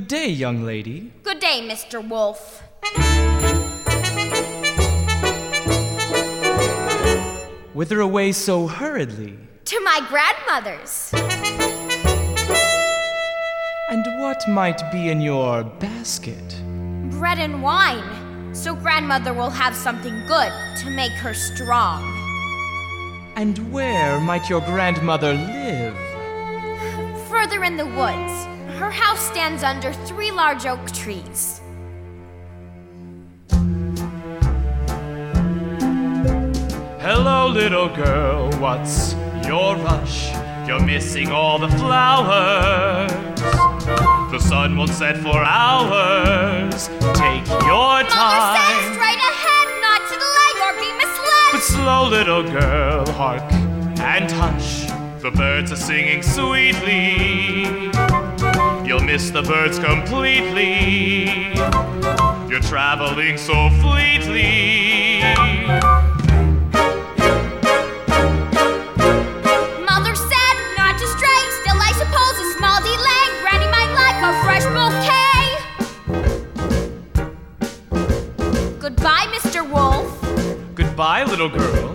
day, young lady. Good day, Mr. Wolf. Whither away so hurriedly? To my grandmother's. And what might be in your basket? Bread and wine, so grandmother will have something good to make her strong. And where might your grandmother live? Further in the woods. Her house stands under 3 large oak trees. Hello, little girl, what's your rush? You're missing all the flowers. The sun won't set for hours. Take your time. Mother says straight ahead, not to the leg or be misled. But slow, little girl, hark and hush. The birds are singing sweetly. You'll miss the birds completely. You're traveling so fleetly. Mother said not to stray. Still, I suppose a small delay. Granny might like a fresh bouquet. Goodbye, Mr. Wolf. Goodbye, little girl.